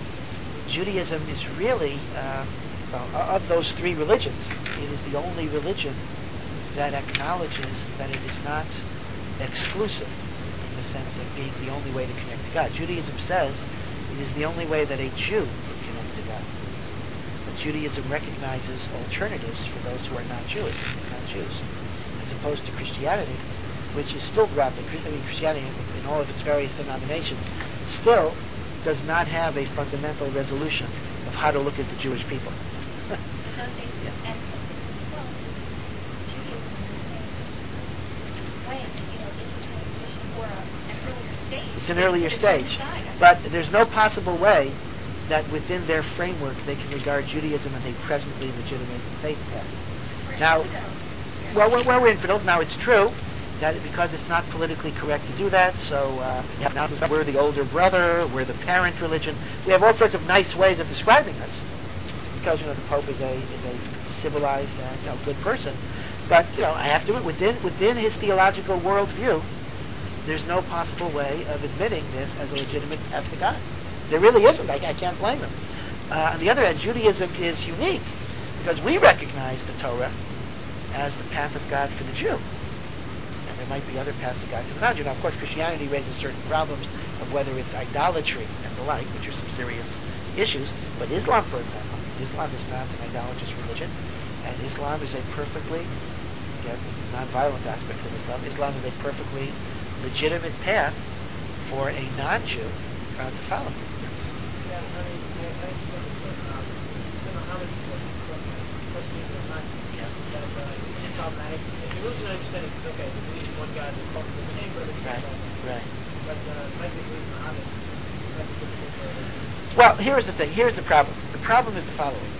Judaism is really, uh, well, of those three religions, it is the only religion that acknowledges that it is not exclusive in the sense of being the only way to connect to God. Judaism says it is the only way that a Jew can connect to God. But Judaism recognizes alternatives for those who are not Jewish, not Jews, as opposed to Christianity, which is still grounded. I mean, Christianity, in all of its various denominations, still does not have a fundamental resolution of how to look at the Jewish people. So they, Yeah. and as well, since Judaism in the same way, you know, it's a transition or a, an earlier stage. It's an earlier to the other stage. side. But there's no possible way that within their framework they can regard Judaism as a presently legitimate faith path. Now, well, we're, well, we're infidels. Now, it's true that because it's not politically correct to do that, so uh, yeah, now we're the older brother, we're the parent religion. We have all sorts of nice ways of describing us, because, you know, the Pope is a is a civilized and, you know, good person. But, you know, I have to admit, within within his theological worldview, there's no possible way of admitting this as a legitimate path to God. There really isn't. I, I can't blame him. Uh, on the other hand, Judaism is unique because we recognize the Torah as the path of God for the Jew. And there might be other paths of God for the non-Jew. Now, of course, Christianity raises certain problems of whether it's idolatry and the like, which are some serious issues. But Islam, for example, Islam is not an idolatrous religion, and Islam is a perfectly, again, non-violent aspects of Islam, Islam is a perfectly legitimate path for a non-Jew uh, to follow. Yeah, I mean, I, I just want to say, um, you know, how many people, especially in the not Yeah. that uh, it's problematic. If you really understand it, it's okay. If you believe in one God, it's called the same, but it's Right, right. But uh, might be believe in Muhammad. Might be difficult for Well, here's the thing. Here's the problem. The problem is the following.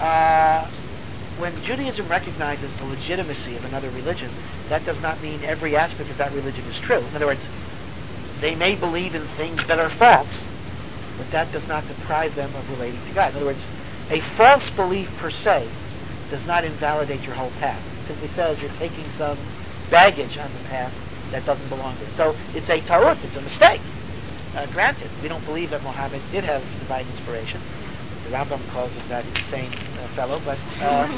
Uh, when Judaism recognizes the legitimacy of another religion, that does not mean every aspect of that religion is true. In other words, they may believe in things that are false, but that does not deprive them of relating to God. In other words, a false belief per se does not invalidate your whole path. It simply says you're taking some baggage on the path that doesn't belong there. So it's a ta'ut, it's a mistake. Uh, granted, we don't believe that Muhammad did have divine inspiration. The Rambam calls him that insane uh, fellow, but uh,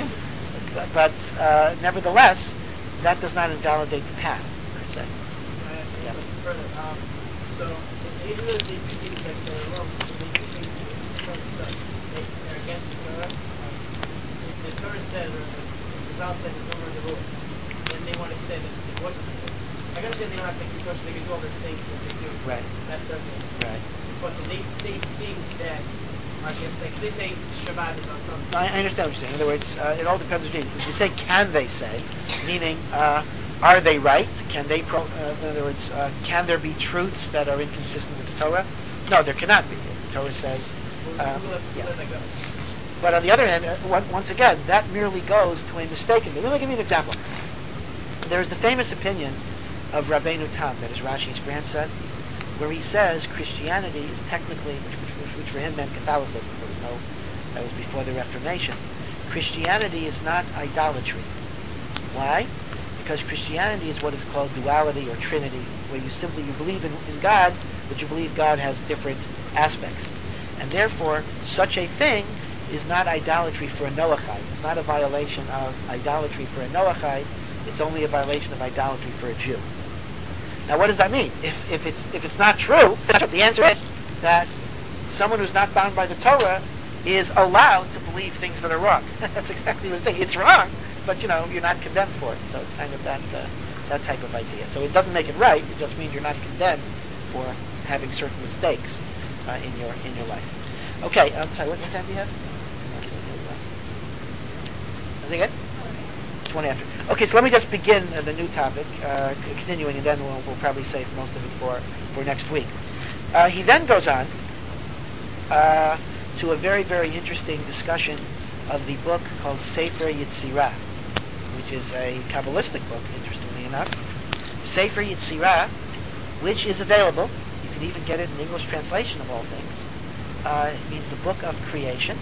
but uh, nevertheless, that does not invalidate the path per se. I ask you Yeah. a question further. Um, so, even though they believe that they're wrong, they do things from stuff. They, they're against the Torah. Um, if the Torah says, or the Zal says, it's over the rule, then they want to say that it wasn't the rule. I can understand they don't have to take precaution, they can do all the things that they do. Right. That doesn't. Right. But when they say things that are against, like, they say Shabbat is on something. I I understand what you're saying. In other words, uh, it all depends on Jesus. If you say "can they say," meaning uh, are they right? Can they? Pro- uh, in other words, uh, can there be truths that are inconsistent with the Torah? No, there cannot be. The Torah says. Uh, yeah. But on the other hand, uh, one- once again, that merely goes to a mistaken. Let me give you an example. There is the famous opinion of Rabbeinu Tam, that is Rashi's grandson, where he says Christianity is technically, which, which, which for him meant Catholicism. There was no, that was before the Reformation. Christianity is not idolatry. Why? Because Christianity is what is called duality or Trinity, where you simply you believe in, in God, but you believe God has different aspects, and therefore such a thing is not idolatry for a Noachite. It's not a violation of idolatry for a Noachite. It's only a violation of idolatry for a Jew. Now, what does that mean? If, if it's if it's not true, the answer is that someone who's not bound by the Torah is allowed to believe things that are wrong. That's exactly what it's saying. It's wrong, but you know you're not condemned for it. So it's kind of that uh, that type of idea. So it doesn't make it right. It just means you're not condemned for having certain mistakes uh, in your in your life. Okay. Um, sorry. What, what time do you have? Is that good? twenty after. Okay, so let me just begin uh, the new topic, uh, c- continuing, and then we'll, we'll probably save most of it for, for next week. Uh, he then goes on uh, to a very, very interesting discussion of the book called Sefer Yetzirah, which is a Kabbalistic book, interestingly enough. Sefer Yetzirah, which is available. You can even get it in English translation of all things. Uh, it means the book of creation.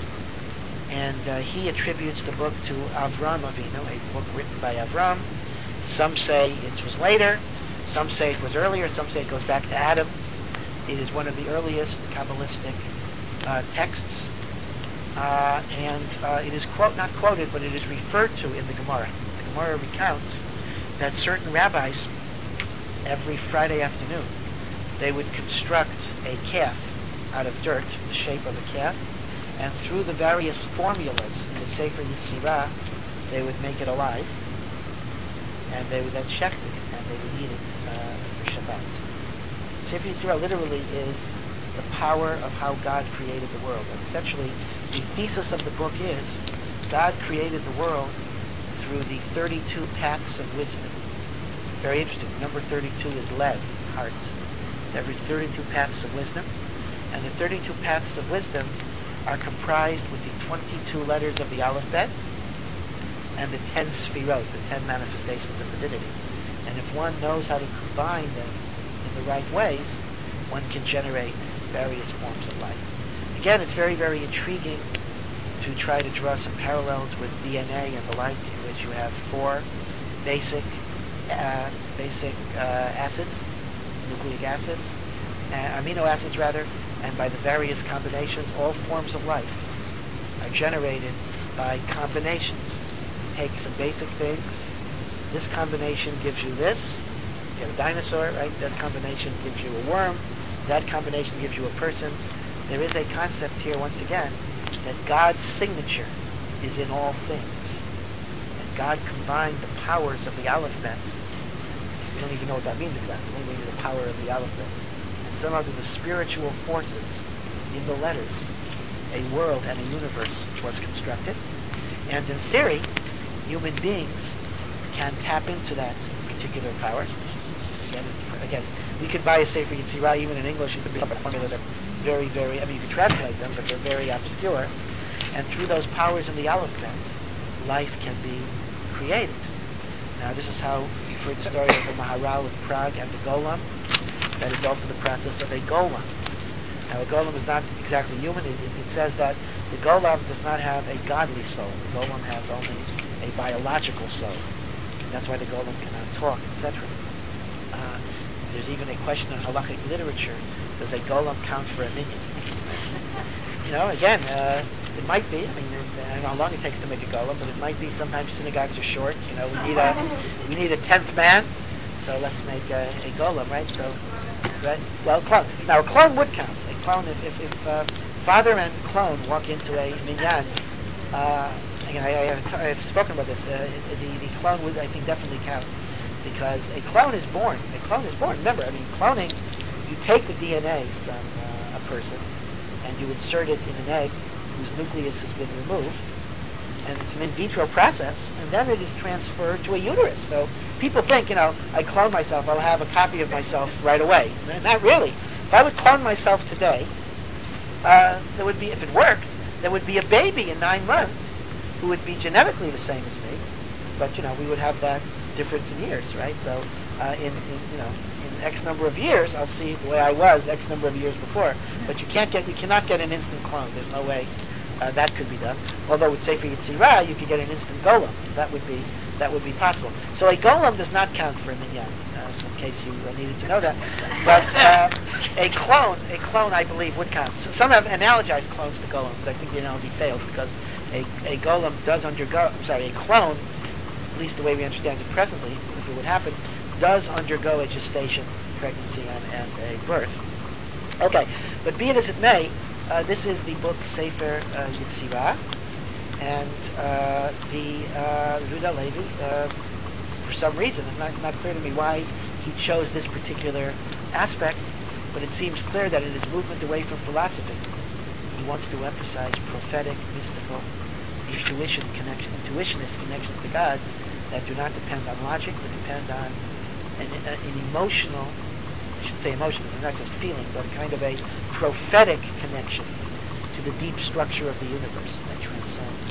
And uh, he attributes the book to Avram Avinu, a book written by Avram. Some say it was later. Some say it was earlier. Some say it goes back to Adam. It is one of the earliest Kabbalistic uh, texts. Uh, and uh, it is quote not quoted, but it is referred to in the Gemara. The Gemara recounts that certain rabbis, every Friday afternoon, they would construct a calf out of dirt, the shape of a calf, and through the various formulas in the Sefer Yetzirah, they would make it alive, and they would then shecht it, and they would eat it uh, for Shabbat. Sefer Yetzirah literally is the power of how God created the world. And essentially, the thesis of the book is God created the world through the thirty-two paths of wisdom. Very interesting. Number thirty-two is lev, heart. Every thirty-two paths of wisdom. And the thirty-two paths of wisdom are comprised with the twenty-two letters of the alphabet and the ten sfirot, the ten manifestations of divinity. And if one knows how to combine them in the right ways, one can generate various forms of life. Again, it's very, very intriguing to try to draw some parallels with D N A and the like, in which you have four basic uh, basic uh, acids, nucleic acids, uh, amino acids rather, and by the various combinations, all forms of life are generated by combinations. You take some basic things. This combination gives you this. You have a dinosaur, right? That combination gives you a worm. That combination gives you a person. There is a concept here, once again, that God's signature is in all things. And God combined the powers of the alphabet. We don't even know what that means exactly. We mean the power of the alphabet. And somehow through the spiritual forces in the letters, a world and a universe was constructed. And in theory, human beings can tap into that particular power. Again, again we could buy a Sefer Yetzirah even in English. It could be a formula that very, very, I mean, you can translate them, but they're very obscure. And through those powers in the alphabet, life can be created. Now, this is how you've heard the story of the Maharal of Prague and the Golem. That is also the process of a golem. Now, a golem is not exactly human. It, it, it says that the golem does not have a godly soul. The golem has only a biological soul. And that's why the golem cannot talk, et cetera. Uh, there's even a question in halakhic literature: does a golem count for a minion? You know, again, uh, it might be. I mean, I don't know how long it takes to make a golem, but it might be. Sometimes synagogues are short. You know, we need a we need a tenth man, so let's make a, a golem, right? So, right? Well, clone. Now, a clone would count. A clone, if if, if uh, father and clone walk into a minyan. Uh, again, I, I, have, I have spoken about this. Uh, the the clone would, I think, definitely count, because a clone is born. A clone is born. Remember, I mean, cloning. You take the D N A from uh, a person and you insert it in an egg whose nucleus has been removed, and it's an in vitro process, and then it is transferred to a uterus. So people think, you know, I clone myself, I'll have a copy of myself right away. Not really. If I would clone myself today, uh, there would be, if it worked, there would be a baby in nine months who would be genetically the same as me, but, you know, we would have that difference in years, right? So uh, in, in, you know, in X number of years, I'll see the way I was X number of years before. But you can't get, you cannot get an instant clone. There's no way uh, that could be done. Although with Sefer Yetzirah, you could get an instant golem. That would be that would be possible. So a golem does not count for a minyan. Uh, so in case you uh, needed to know that. But uh, a clone, a clone, I believe, would count. So some have analogized clones to golems, but I think the analogy fails because a, a golem does undergo. I'm sorry, a clone, at least the way we understand it presently, if it would happen, does undergo a gestation, pregnancy, and, and a birth. Okay, but be it as it may, uh, this is the book Sefer uh, Yetzirah, and uh, the uh, Yehuda Levi, uh, for some reason, it's not, not clear to me why he chose this particular aspect, but it seems clear that in his movement away from philosophy, he wants to emphasize prophetic, mystical, intuition connection, intuitionist connections to God that do not depend on logic, but depend on an, an emotional, I should say emotional, not just feeling, but a kind of a prophetic connection to the deep structure of the universe that transcends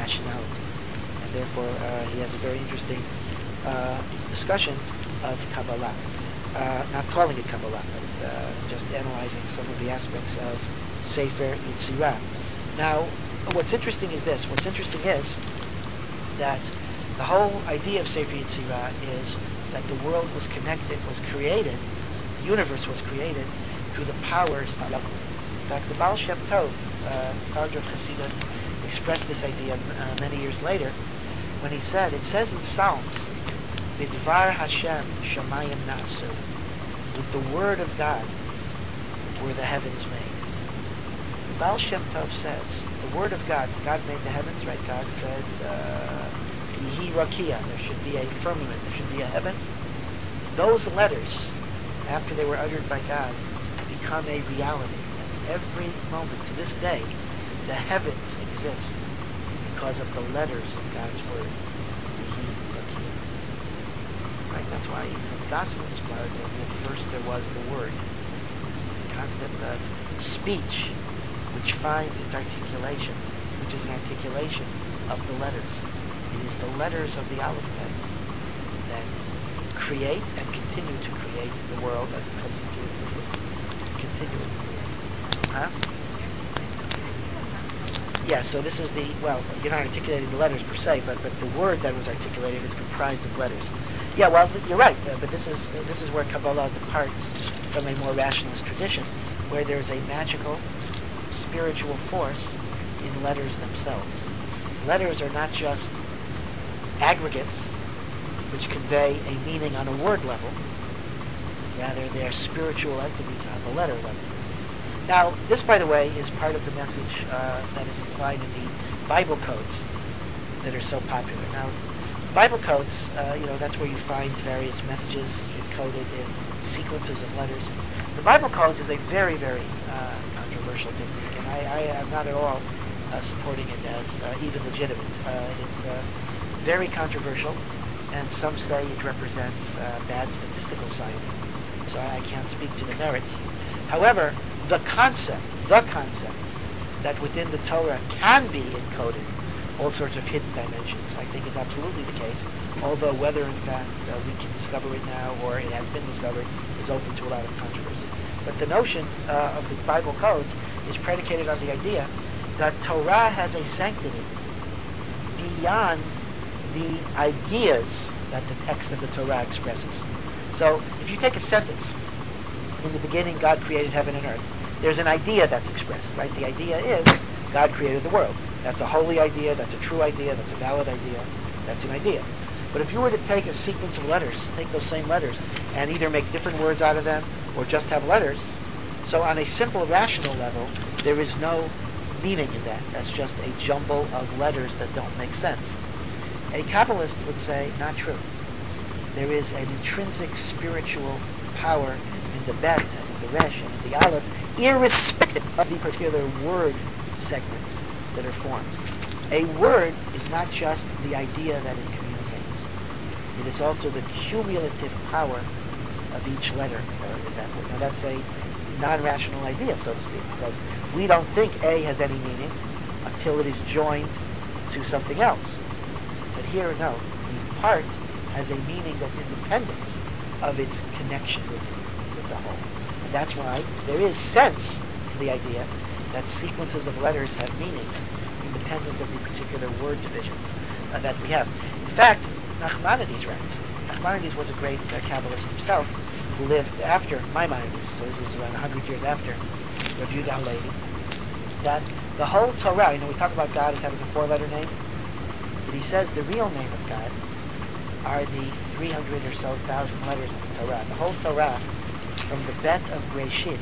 rationality. And therefore, uh, he has a very interesting uh, discussion of Kabbalah. Uh, not calling it Kabbalah, but uh, just analyzing some of the aspects of Sefer Yetzirah. Now, what's interesting is this. What's interesting is that the whole idea of Sefer Yetzirah is that the world was connected, was created, the universe was created through the powers of love. In fact, the Baal Shem Tov, uh, founder of Hasidut, expressed this idea uh, many years later when he said, it says in Psalms, Bidvar Hashem Shamayim Nasu, with the word of God were the heavens made. The Baal Shem Tov says, the word of God, God made the heavens, right? God said, Yihi Rakia, there should be a firmament, there should be a heaven. Those letters, after they were uttered by God, become a reality. And every moment, to this day, the heavens exist because of the letters of God's word. Yihi Rakia. Right? That's why in the Gospels, first there was the word. The concept of speech, which finds its articulation, which is an articulation of the letters. It is the letters of the alphabet that create and continue to create the world as it comes into existence. Continues to create. Huh? Yeah, so this is the, well, you're not articulating the letters per se, but, but the word that was articulated is comprised of letters. Yeah, well, you're right, uh, but this is uh, this is where Kabbalah departs from a more rationalist tradition, where there's a magical, spiritual force in letters themselves. Letters are not just aggregates which convey a meaning on a word level, rather they're spiritual entities on the letter level. Now, this, by the way, is part of the message uh, that is implied in the Bible codes that are so popular. Now, Bible codes, uh, you know, that's where you find various messages encoded in sequences of letters. The Bible code is a very, very uh, controversial technique, and I, I am not at all uh, supporting it as uh, even legitimate. Uh, it is uh, very controversial, and some say it represents uh, bad statistical science, so I, I can't speak to the merits. However, the concept, the concept that within the Torah can be encoded all sorts of hidden dimensions, I think is absolutely the case, although whether in fact uh, we can discover it now or it has been discovered is open to a lot of controversy. But the notion uh, of the Bible codes is predicated on the idea that Torah has a sanctity beyond the ideas that the text of the Torah expresses. So if you take a sentence, in the beginning God created heaven and earth, there's an idea that's expressed, right? The idea is God created the world. That's a holy idea, that's a true idea, that's a valid idea, that's an idea. But if you were to take a sequence of letters, take those same letters, and either make different words out of them, or just have letters, so on a simple rational level, there is no meaning in that. That's just a jumble of letters that don't make sense. A Kabbalist would say, not true. There is an intrinsic spiritual power in the bet, and in the resh, and in the aleph, irrespective of the particular word segments that are formed. A word is not just the idea that it communicates. It is also the cumulative power of each letter in that word. Now that's a non-rational idea, so to speak, because we don't think A has any meaning until it is joined to something else. But here, no. The part has a meaning that's independent of its connection with, with the whole. And that's why there is sense to the idea that sequences of letters have meanings independent of the particular word divisions uh, that we have. In fact, Nachmanides writes. Nachmanides was a great uh, Kabbalist himself who lived after Maimonides, so this is around one hundred years after Rav Yehuda Halevi, that the whole Torah, you know, we talk about God as having a four-letter name, but he says the real name of God are the three hundred or so thousand letters of the Torah. The whole Torah, from the Bet of Breshit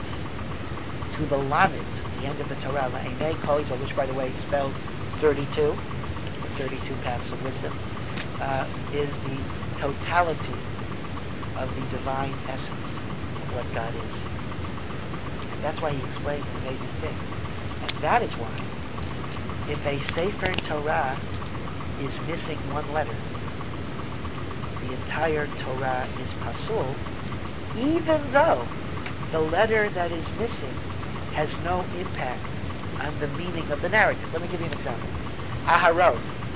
to the Lamed, the end of the Torah, La'enei Kol Yisrael, which by the way is spelled thirty-two, the thirty-two paths of wisdom, uh, is the totality of the divine essence of what God is. And that's why he explains an amazing thing. And that is why, if a Sefer Torah is missing one letter, the entire Torah is pasul, even though the letter that is missing has no impact on the meaning of the narrative. Let me give you an example. Aharon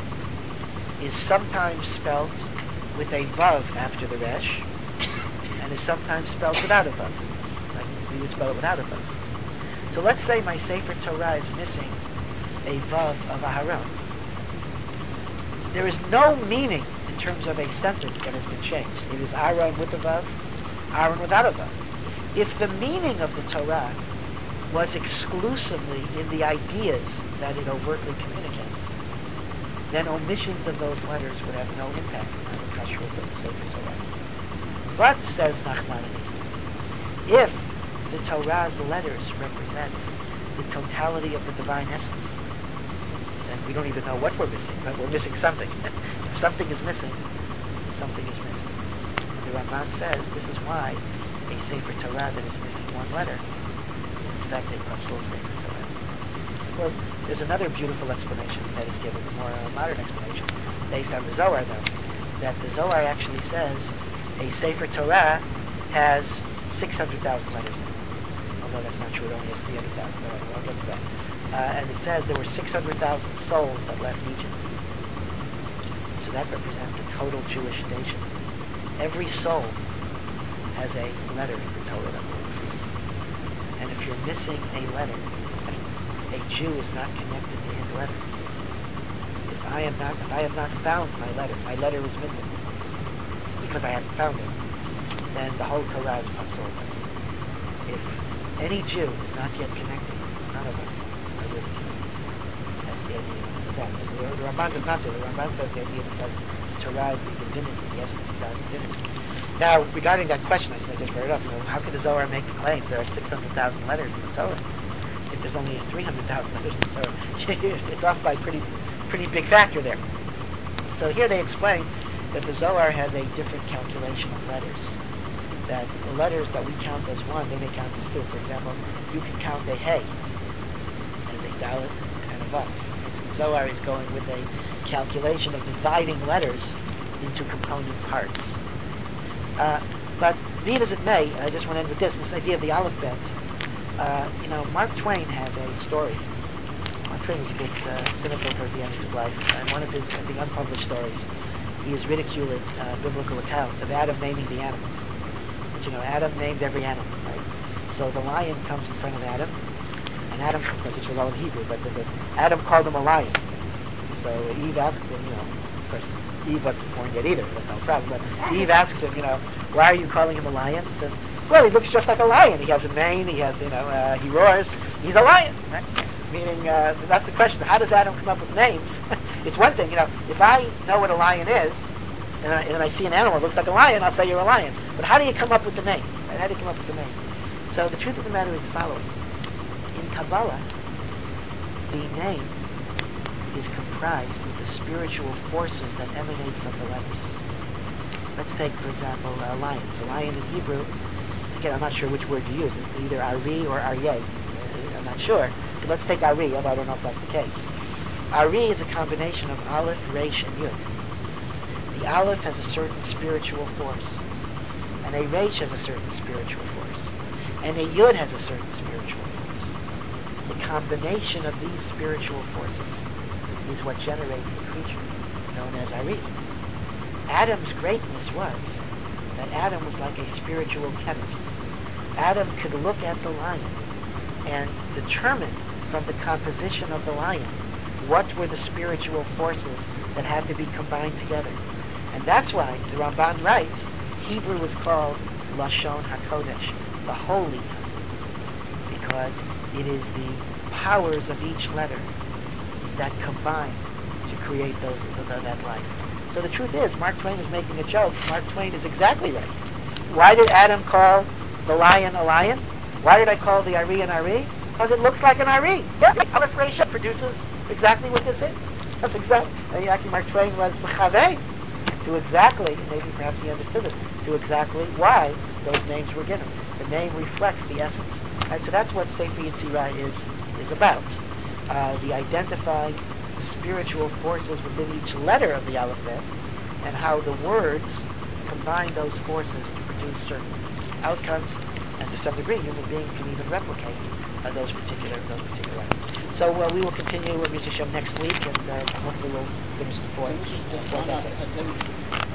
is sometimes spelled with a vav after the resh, and is sometimes spelled without a vav. Like we would spell it without a vav. So let's say my Sefer Torah is missing a vav of Aharon. There is no meaning in terms of a sentence that has been changed. It is Aaron with a vav, Aaron without a vav. If the meaning of the Torah was exclusively in the ideas that it overtly communicates, then omissions of those letters would have no impact on the kashrut of the Sefer Torah. But, says Nachmanides, if the Torah's letters represent the totality of the divine essence, then we don't even know what we're missing, but we're missing something. If something is missing, something is missing. And the Ramban says this is why a Sefer Torah that is missing one letter is in fact a pasul Sefer Torah. Of course, there's another beautiful explanation that is given, a more uh, modern explanation, based on the Zohar though, that the Zohar actually says a Sefer Torah has six hundred thousand letters in it. Although that's not true, it only has three hundred thousand, but I'll get to that. Uh, and it says there were six hundred thousand souls that left Egypt. So that represents the total Jewish nation. Every soul has a letter in the Torah that belongs to it. And if you're missing a letter, a Jew is not connected to his letter. If I am not, if I have not found my letter, my letter is missing because I haven't found it, then the whole Torah is pasul. If any Jew is not yet connected, none of us are really connected. That's the idea of that. The, the Ramban does not say. The Ramban says the idea that the Torah is the divinity, the essence of God's divinity. Now, regarding that question, I just brought it up. You know, how could the Zohar make the claims there are six hundred thousand letters in the Torah if there's only three hundred thousand letters in the Torah? It's off by a pretty, pretty big factor there. So here they explain that the Zohar has a different calculation of letters. That the letters that we count as one, they may count as two. For example, you can count a hey as a dalet and a vav. The Zohar is going with a calculation of dividing letters into component parts. Uh, but be it as it may, I just want to end with this, this idea of the alphabet. Uh, you know, Mark Twain has a story. Mark Twain was a bit uh, cynical towards the end of his life, and one of his, I think, unpublished stories, he is ridiculing uh, biblical accounts of Adam naming the animals. But, you know, Adam named every animal, right? So the lion comes in front of Adam, and Adam, of course, this was all in Hebrew, but the, the, Adam called him a lion. So Eve asked him, you know, of course, Eve wasn't born yet either, so that's no problem. But Eve asks him, you know, why are you calling him a lion? He says, well, he looks just like a lion. He has a mane, he has, you know, uh, he roars. He's a lion, right? Meaning, uh, that's the question. How does Adam come up with names? It's one thing, you know, if I know what a lion is, and I, and I see an animal that looks like a lion, I'll say you're a lion. But how do you come up with the name? Right? How do you come up with the name? So the truth of the matter is the following. In Kabbalah, the name is comprised with the spiritual forces that emanate from the letters. Let's take, for example, a lion. So lion in Hebrew, again, I'm not sure which word to use. It's either Ari or Aryeh. I'm not sure. But let's take Ari, although I don't know if that's the case. Ari is a combination of Aleph, Resh, and Yud. The Aleph has a certain spiritual force, and a Resh has a certain spiritual force, and a Yud has a certain spiritual force. The combination of these spiritual forces is what generates the creature known as Ari. Adam's greatness was that Adam was like a spiritual chemist. Adam could look at the lion and determine from the composition of the lion what were the spiritual forces that had to be combined together. And that's why the Ramban writes, Hebrew is called Lashon HaKodesh, the holy tongue, because it is the powers of each letter that combine to create those, that life. So the truth is, Mark Twain is making a joke. Mark Twain is exactly right. Why did Adam call the lion a lion? Why did I call the Ari an Ari? Because it looks like an Ari. Yeah, Aleph Resh produces exactly what this is. That's exactly. Actually, Mark Twain was mechaveh to exactly, maybe perhaps he understood it, to exactly why those names were given. The name reflects the essence. And so that's what Sefer Yetzirah is is about. Uh, the identifying the spiritual forces within each letter of the alphabet, and how the words combine those forces to produce certain outcomes, and to some degree, human beings can even replicate uh, those particular those particular items. So uh, we will continue with Mister Shem next week, and uh, hopefully we'll finish the fourth. Can we just, fourth uh, essay. uh, uh,